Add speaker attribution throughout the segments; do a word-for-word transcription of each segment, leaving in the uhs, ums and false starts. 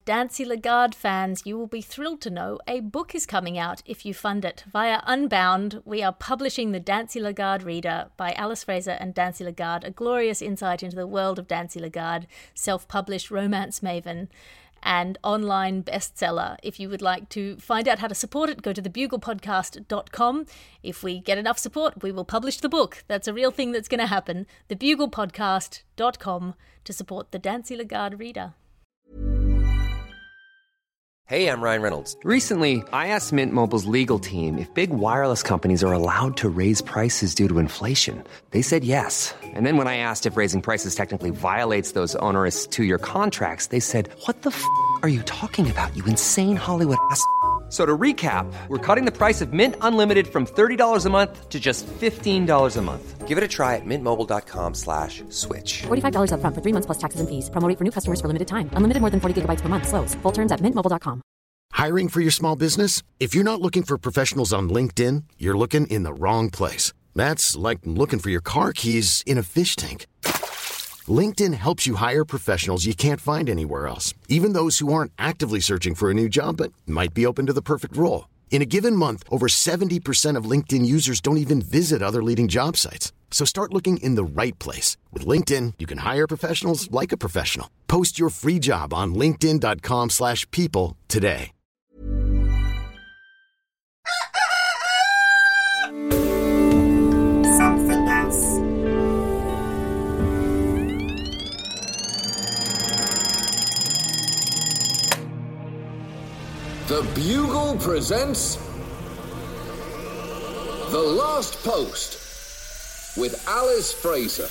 Speaker 1: Dancy Lagarde fans, you will be thrilled to know a book is coming out if you fund it. Via Unbound, we are publishing the Dancy Lagarde Reader by Alice Fraser and Dancy Lagarde, a glorious insight into the world of Dancy Lagarde, self-published romance maven and online bestseller. If you would like to find out how to support it, go to the bugle podcast dot com. If we get enough support, we will publish the book. That's a real thing that's going to happen. the bugle podcast dot com to support the Dancy Lagarde Reader.
Speaker 2: Hey, I'm Ryan Reynolds.
Speaker 3: Recently, I asked Mint Mobile's legal team if big wireless companies are allowed to raise prices due to inflation. They said yes. And then when I asked if raising prices technically violates those onerous two-year contracts, they said, what the f*** are you talking about, you insane Hollywood ass f- So to recap, we're cutting the price of Mint Unlimited from thirty dollars a month to just fifteen dollars a month.
Speaker 2: Give it a try at mintmobile.com slash switch.
Speaker 4: forty-five dollars up front for three months plus taxes and fees. Promo rate for new customers for limited time. Unlimited more than forty gigabytes per month. Slows full terms at mint mobile dot com.
Speaker 5: Hiring for your small business? If you're not looking for professionals on LinkedIn, you're looking in the wrong place. That's like looking for your car keys in a fish tank. LinkedIn helps you hire professionals you can't find anywhere else, even those who aren't actively searching for a new job but might be open to the perfect role. In a given month, over seventy percent of LinkedIn users don't even visit other leading job sites. So start looking in the right place. With LinkedIn, you can hire professionals like a professional. Post your free job on linkedin dot com slash people today.
Speaker 6: Something else.
Speaker 7: The Bugle presents The Last Post with Alice Fraser.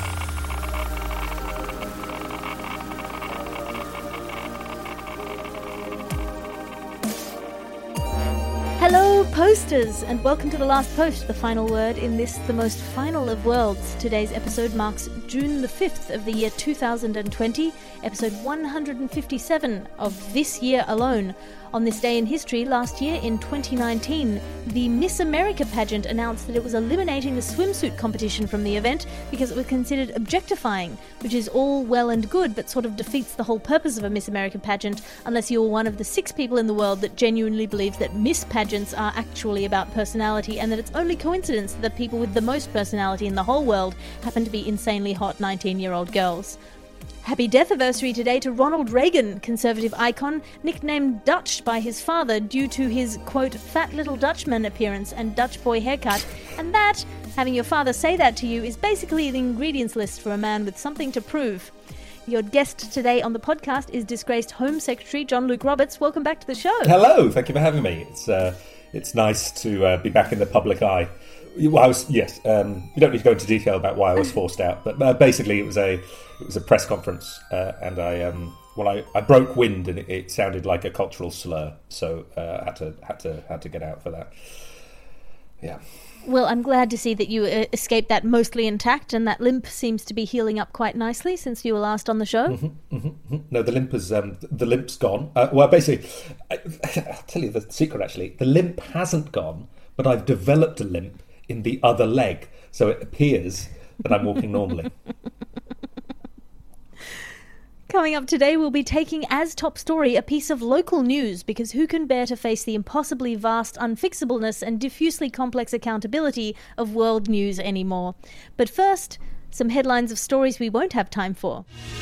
Speaker 1: Hello, posters, and welcome to The Last Post, the final word in this, the most final of worlds. Today's episode marks June the fifth of the year two thousand twenty, episode one hundred fifty-seven of this year alone. On this day in history, last year in twenty nineteen, the Miss America pageant announced that it was eliminating the swimsuit competition from the event because it was considered objectifying, which is all well and good, but sort of defeats the whole purpose of a Miss America pageant unless you're one of the six people in the world that genuinely believes that Miss pageants are actually about personality and that it's only coincidence that the people with the most personality in the whole world happen to be insanely hot nineteen-year-old girls. Happy death anniversary today to Ronald Reagan, conservative icon, nicknamed Dutch by his father due to his, quote, fat little Dutchman appearance and Dutch boy haircut. And that, having your father say that to you, is basically the ingredients list for a man with something to prove. Your guest today on the podcast is disgraced Home Secretary John-Luke Roberts. Welcome back to the show.
Speaker 8: Hello, thank you for having me. It's uh, it's nice to uh, be back in the public eye. Well, I was, yes, um, you don't need to go into detail about why I was forced out, but uh, basically it was a it was a press conference, uh, and I um, well I, I broke wind and it, it sounded like a cultural slur, so uh, I had to had to had to get out for that. Yeah.
Speaker 1: Well, I'm glad to see that you uh, escaped that mostly intact, and that limp seems to be healing up quite nicely since you were last on the show.
Speaker 8: Mm-hmm, mm-hmm, mm-hmm. No, the limp is um, the limp's gone. Uh, well, basically, I, I'll tell you the secret. Actually, the limp hasn't gone, but I've developed a limp in the other leg, so it appears that I'm walking normally.
Speaker 1: Coming up today, we'll be taking as top story a piece of local news, because who can bear to face the impossibly vast unfixableness and diffusely complex accountability of world news anymore? But first, some headlines of stories we won't have time for.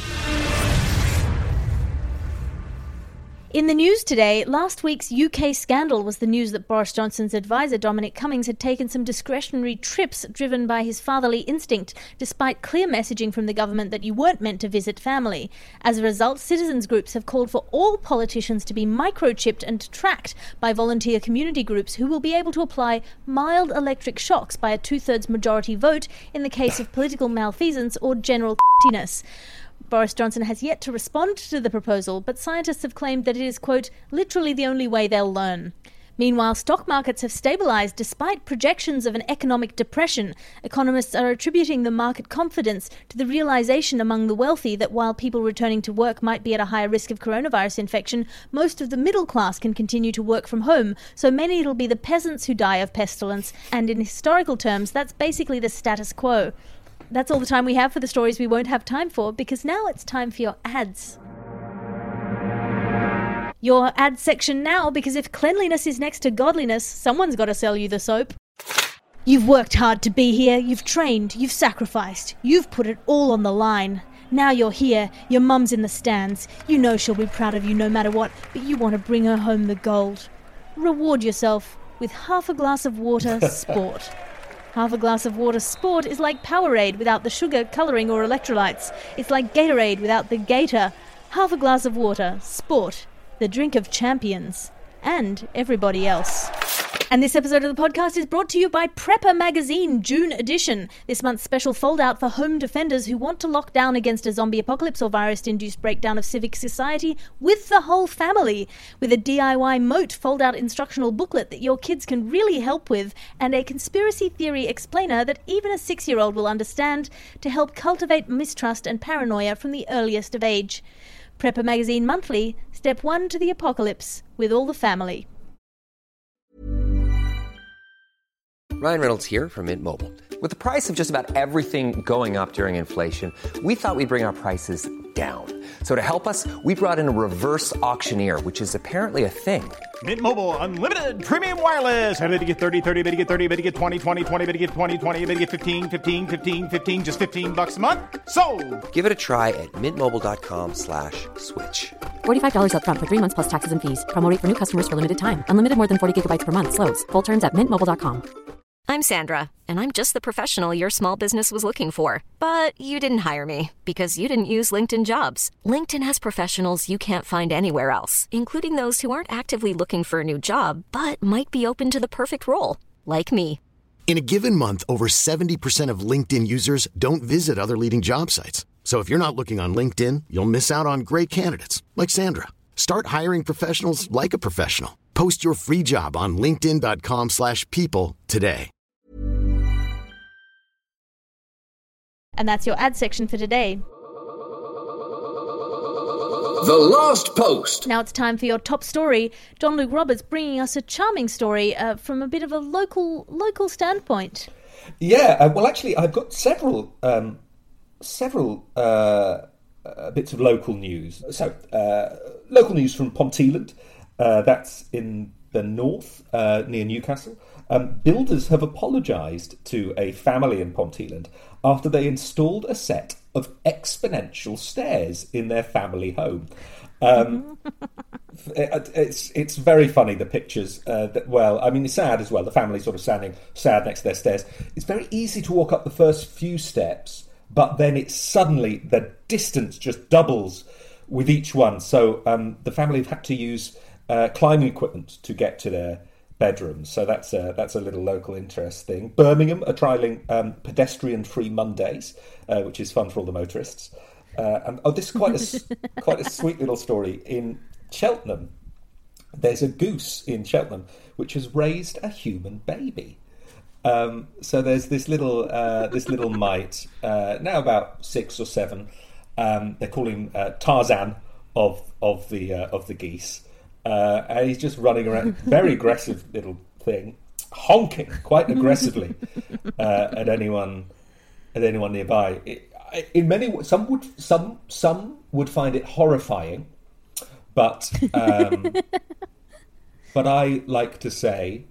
Speaker 1: In the news today, last week's U K scandal was the news that Boris Johnson's advisor Dominic Cummings had taken some discretionary trips driven by his fatherly instinct, despite clear messaging from the government that you weren't meant to visit family. As a result, citizens groups have called for all politicians to be microchipped and tracked by volunteer community groups who will be able to apply mild electric shocks by a two-thirds majority vote in the case of political malfeasance or general c***iness. Boris Johnson has yet to respond to the proposal, but scientists have claimed that it is, quote, literally the only way they'll learn. Meanwhile, stock markets have stabilised despite projections of an economic depression. Economists are attributing the market confidence to the realisation among the wealthy that while people returning to work might be at a higher risk of coronavirus infection, most of the middle class can continue to work from home, so many it'll be the peasants who die of pestilence, and in historical terms, that's basically the status quo. That's all the time we have for the stories we won't have time for, because now it's time for your ads. Your ad section now, because if cleanliness is next to godliness, someone's got to sell you the soap. You've worked hard to be here, you've trained, you've sacrificed, you've put it all on the line. Now you're here, your mum's in the stands, you know she'll be proud of you no matter what, but you want to bring her home the gold. Reward yourself with half a glass of water sport. Half a glass of water sport is like Powerade without the sugar, colouring or electrolytes. It's like Gatorade without the gator. Half a glass of water sport, the drink of champions, and everybody else. And this episode of the podcast is brought to you by Prepper Magazine, June edition. This month's special fold-out for home defenders who want to lock down against a zombie apocalypse or virus-induced breakdown of civic society with the whole family. With a D I Y moat fold-out instructional booklet that your kids can really help with, and a conspiracy theory explainer that even a six-year-old will understand to help cultivate mistrust and paranoia from the earliest of age. Prepper Magazine Monthly, Step one to the Apocalypse, with all the family.
Speaker 2: Ryan Reynolds here from Mint Mobile. With the price of just about everything going up during inflation, we thought we'd bring our prices down. So to help us, we brought in a reverse auctioneer, which is apparently a thing.
Speaker 6: Mint Mobile Unlimited Premium Wireless. How to get thirty, thirty, how to get thirty, how to get twenty, twenty, twenty, how to get twenty, twenty, how to get fifteen, fifteen, fifteen, fifteen, just fifteen bucks a month? Sold!
Speaker 2: Give it a try at mintmobile.com slash switch.
Speaker 4: forty-five dollars up front for three months plus taxes and fees. Promo rate for new customers for limited time. Unlimited more than forty gigabytes per month. Slows full terms at mint mobile dot com.
Speaker 9: I'm Sandra, and I'm just the professional your small business was looking for. But you didn't hire me because you didn't use LinkedIn Jobs. LinkedIn has professionals you can't find anywhere else, including those who aren't actively looking for a new job, but might be open to the perfect role, like me.
Speaker 5: In a given month, over seventy percent of LinkedIn users don't visit other leading job sites. So if you're not looking on LinkedIn, you'll miss out on great candidates like Sandra. Start hiring professionals like a professional. Post your free job on linkedin.com slash people today.
Speaker 1: And that's your ad section for today.
Speaker 7: The Last Post.
Speaker 1: Now it's time for your top story. John Luke Roberts bringing us a charming story uh, from a bit of a local local standpoint.
Speaker 8: Yeah, uh, well, actually, I've got several um, several uh, uh, bits of local news. So, uh, local news from Ponteland. Uh, that's in the north, uh, near Newcastle. Um, builders have apologised to a family in Ponteland after they installed a set of exponential stairs in their family home. Um, it, it's it's very funny, the pictures. Uh, that, well, I mean, it's sad as well. The family sort of standing sad next to their stairs. It's very easy to walk up the first few steps, but then it's suddenly the distance just doubles with each one. So um, the family have had to use uh, climbing equipment to get to their bedrooms. So that's a, that's a little local interest thing. Birmingham are trialling um, pedestrian-free Mondays, uh, which is fun for all the motorists. Uh, and oh, this is quite a quite a sweet little story. In Cheltenham, there's a goose in Cheltenham which has raised a human baby. Um, so there's this little uh, this little mite, uh, now about six or seven. Um, they call him uh, Tarzan of of the uh, of the geese. Uh, and he's just running around, very aggressive little thing, honking quite aggressively uh, at anyone at anyone nearby. It, in many, some would some some would find it horrifying, but um, but I like to say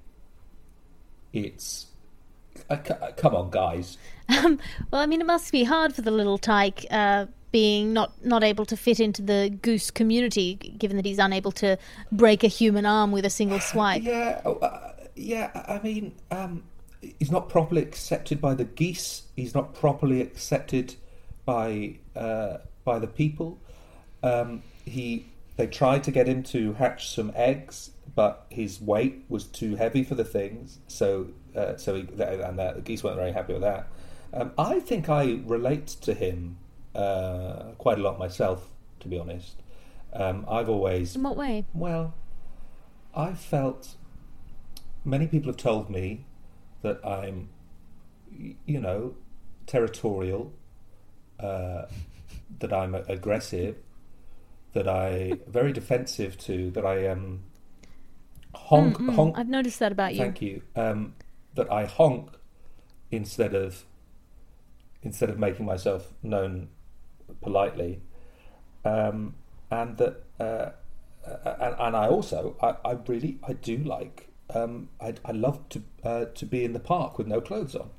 Speaker 8: it's uh, come on, guys.
Speaker 1: Um, well, I mean, it must be hard for the little tyke. Uh... being not, not able to fit into the goose community, given that he's unable to break a human arm with a single swipe.
Speaker 8: Yeah, uh, yeah. I mean, um, he's not properly accepted by the geese. He's not properly accepted by uh, by the people. Um, he they tried to get him to hatch some eggs, but his weight was too heavy for the things. So uh, so he, and the geese weren't very happy with that. Um, I think I relate to him Uh, quite a lot myself, to be honest. Um, I've always...
Speaker 1: In what way?
Speaker 8: Well, I felt... Many people have told me that I'm, you know, territorial, uh, that I'm aggressive, that I'm very defensive to, that I um, honk...
Speaker 1: Mm-hmm.
Speaker 8: honk.
Speaker 1: I've noticed that about you.
Speaker 8: Thank you. Um, that I honk instead of instead of making myself known politely, um, and that uh, and, and I also, I, I really, I do like, um, I, I love to uh, to be in the park with no clothes on.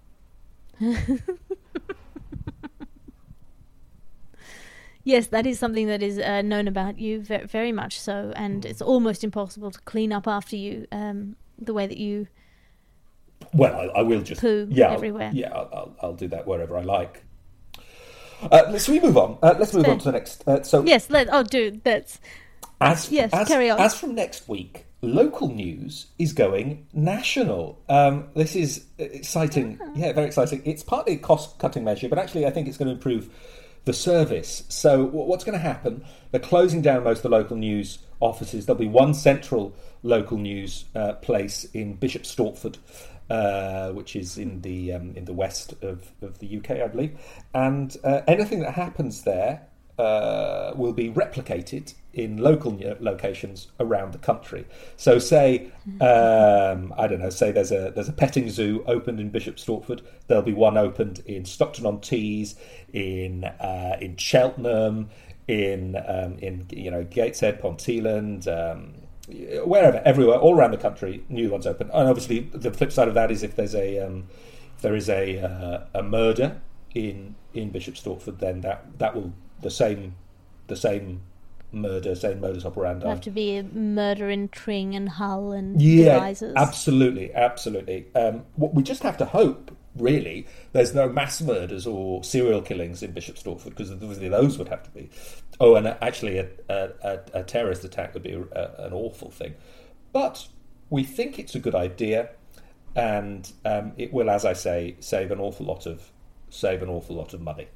Speaker 1: Yes, that is something that is uh, known about you, very, very much so, and it's almost impossible to clean up after you, um, the way that you.
Speaker 8: Well, I, I will just
Speaker 1: poo
Speaker 8: yeah,
Speaker 1: everywhere.
Speaker 8: I'll, yeah, I'll, I'll, I'll do that wherever I like. Uh, let's we move on. Uh, let's move
Speaker 1: Fair.
Speaker 8: on to the next. Uh, so
Speaker 1: yes, let oh, dude, that's
Speaker 8: as
Speaker 1: yes.
Speaker 8: as,
Speaker 1: carry on.
Speaker 8: As from next week, local news is going national. Um, this is exciting.
Speaker 1: Ah.
Speaker 8: Yeah, very exciting. It's partly a cost-cutting measure, but actually, I think it's going to improve the service. So, what's going to happen? They're closing down most of the local news offices. There'll be one central local news uh, place in Bishop Stortford. Uh, which is in the um, in the west of, of the U K, I believe, and uh, anything that happens there uh, will be replicated in local locations around the country. So, say um, I don't know, say there's a there's a petting zoo opened in Bishop Stortford. There'll be one opened in Stockton-on-Tees, in uh, in Cheltenham, in um, in you know Gateshead, Ponteland. Um, Wherever, everywhere, all around the country, new ones open. And obviously, the flip side of that is if there's a um, if there is a uh, a murder in in Bishop Stortford, then that that will the same the same murder, same modus operandi.
Speaker 1: It'll have to be a murder in Tring and Hull and
Speaker 8: yeah,
Speaker 1: Devizes.
Speaker 8: absolutely, absolutely. Um, what we just have to hope, really, there's no mass murders or serial killings in Bishop Stortford, because obviously those would have to be. Oh, and actually, a, a, a terrorist attack would be a, an awful thing. But we think it's a good idea, and um, it will, as I say, save an awful lot of save an awful lot of money.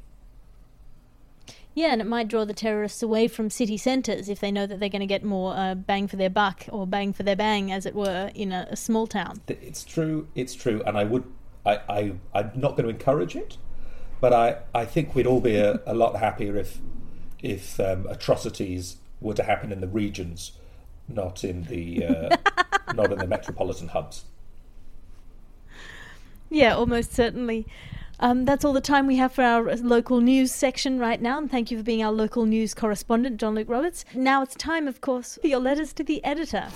Speaker 1: Yeah, and it might draw the terrorists away from city centres if they know that they're going to get more uh, bang for their buck, or bang for their bang, as it were, in a, a small town.
Speaker 8: It's true, it's true, and I would, I, I, I'm not going to encourage it, but I, I think we'd all be a, a lot happier if, if um, atrocities were to happen in the regions, not in the, uh, not in the metropolitan hubs.
Speaker 1: Yeah, almost certainly. Um, that's all the time we have for our local news section right now, and thank you for being our local news correspondent, John Luke Roberts. Now it's time, of course, for your letters to the editor.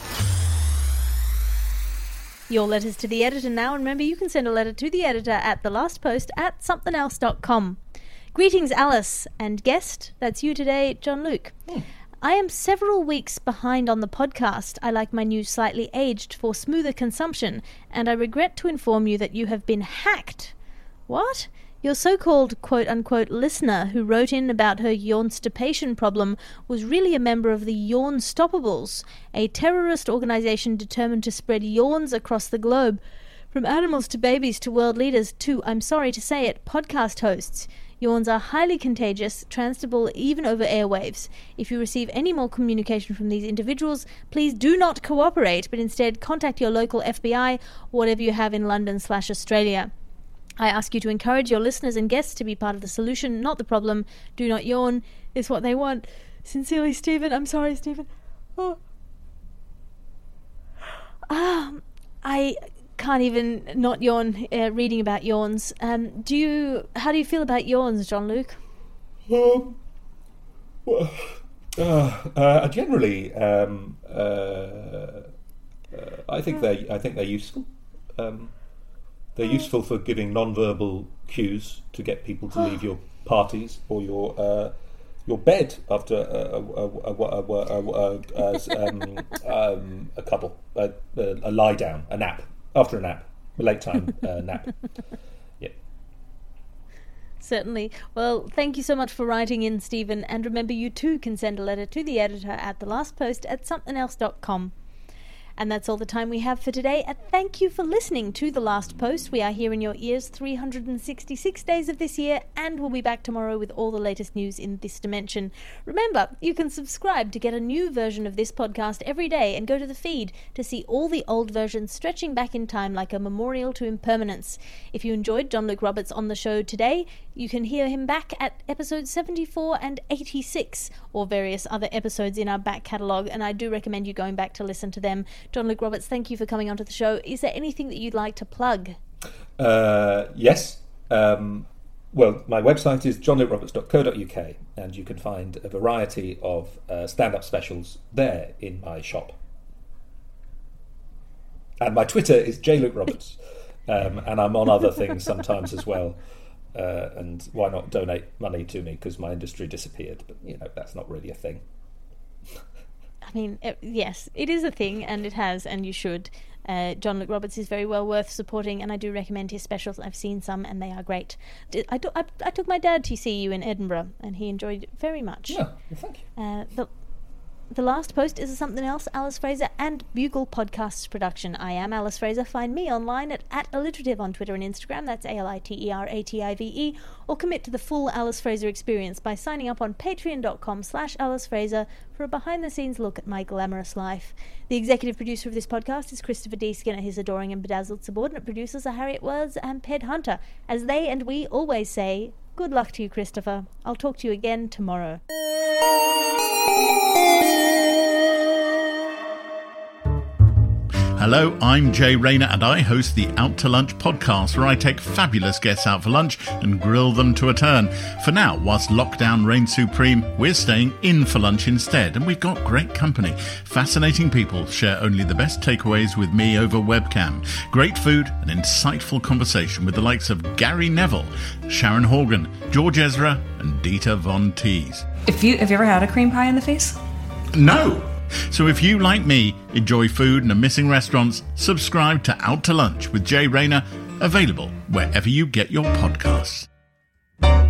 Speaker 1: Your letters to the editor now, and remember you can send a letter to the editor at the last post at something else dot com. Greetings, Alice, and guest, that's you today, John Luke. Hmm. I am several weeks behind on the podcast. I like my news slightly aged for smoother consumption, and I regret to inform you that you have been hacked. What? Your so-called quote-unquote listener who wrote in about her yawnstipation problem was really a member of the Yawn Stoppables, a terrorist organisation determined to spread yawns across the globe. From animals to babies to world leaders to, I'm sorry to say it, podcast hosts. Yawns are highly contagious, transmissible even over airwaves. If you receive any more communication from these individuals, please do not cooperate, but instead contact your local F B I or whatever you have in London slash Australia. I ask you to encourage your listeners and guests to be part of the solution, not the problem. Do not yawn, is what they want. Sincerely, Stephen. I'm sorry, Stephen. Oh. Ah, I can't even not yawn uh, reading about yawns. Um, do you? How do you feel about yawns, John Luke?
Speaker 8: Um, well, uh, uh, generally, um, uh, uh, I think they, I think they're useful. Um, They're useful for giving non-verbal cues to get people to leave your parties or your uh, your bed after a, a, a, a, a, a, um, um, a cuddle, a, a lie down, a nap, after a nap, a late time uh, nap. Yeah.
Speaker 1: Certainly. Well, thank you so much for writing in, Stephen. And remember, you too can send a letter to the editor at the last post at something else dot com. And that's all the time we have for today. And thank you for listening to The Last Post. We are here in your ears three hundred sixty-six days of this year, and we'll be back tomorrow with all the latest news in this dimension. Remember, you can subscribe to get a new version of this podcast every day, and go to the feed to see all the old versions stretching back in time like a memorial to impermanence. If you enjoyed John Luke Roberts on the show today, you can hear him back at episodes seventy-four and eighty-six, or various other episodes in our back catalogue, and I do recommend you going back to listen to them. John Luke Roberts, thank you for coming onto the show. Is there anything that you'd like to plug?
Speaker 8: Uh, yes. Um, Well, my website is john luke roberts dot co dot uk, and you can find a variety of uh, stand-up specials there in my shop. And my Twitter is j luke roberts, um, and I'm on other things sometimes as well. Uh, and why not donate money to me, because my industry disappeared, but you know, that's not really a thing.
Speaker 1: I mean, it, yes, it is a thing, and it has, and you should. Uh, John Luke Roberts is very well worth supporting, and I do recommend his specials. I've seen some, and they are great. I, do, I, I took my dad to see you in Edinburgh, and he enjoyed it very much.
Speaker 8: Yeah, well, thank you.
Speaker 1: Uh, the, the last post is Something Else, Alice Fraser and Bugle Podcasts production. I am Alice Fraser. Find me online at, at alliterative on Twitter and Instagram. That's A L I T E R A T I V E. Or commit to the full Alice Fraser experience by signing up on patreon.com slash Alice Fraser for a behind-the-scenes look at my glamorous life. The executive producer of this podcast is Christopher D. Skinner. His adoring and bedazzled subordinate producers are Harriet Wells and Ped Hunter. As they and we always say, good luck to you, Christopher. I'll talk to you again tomorrow.
Speaker 10: Hello, I'm Jay Rayner, and I host the Out to Lunch podcast, where I take fabulous guests out for lunch and grill them to a turn. For now, whilst lockdown reigns supreme, we're staying in for lunch instead, and we've got great company. Fascinating people share only the best takeaways with me over webcam. Great food and insightful conversation with the likes of Gary Neville, Sharon Horgan, George Ezra, and Dieter Von Teese.
Speaker 11: If you, have you ever had a cream pie in the face?
Speaker 10: No! So if you, like me, enjoy food and are missing restaurants, subscribe to Out to Lunch with Jay Rayner, available wherever you get your podcasts.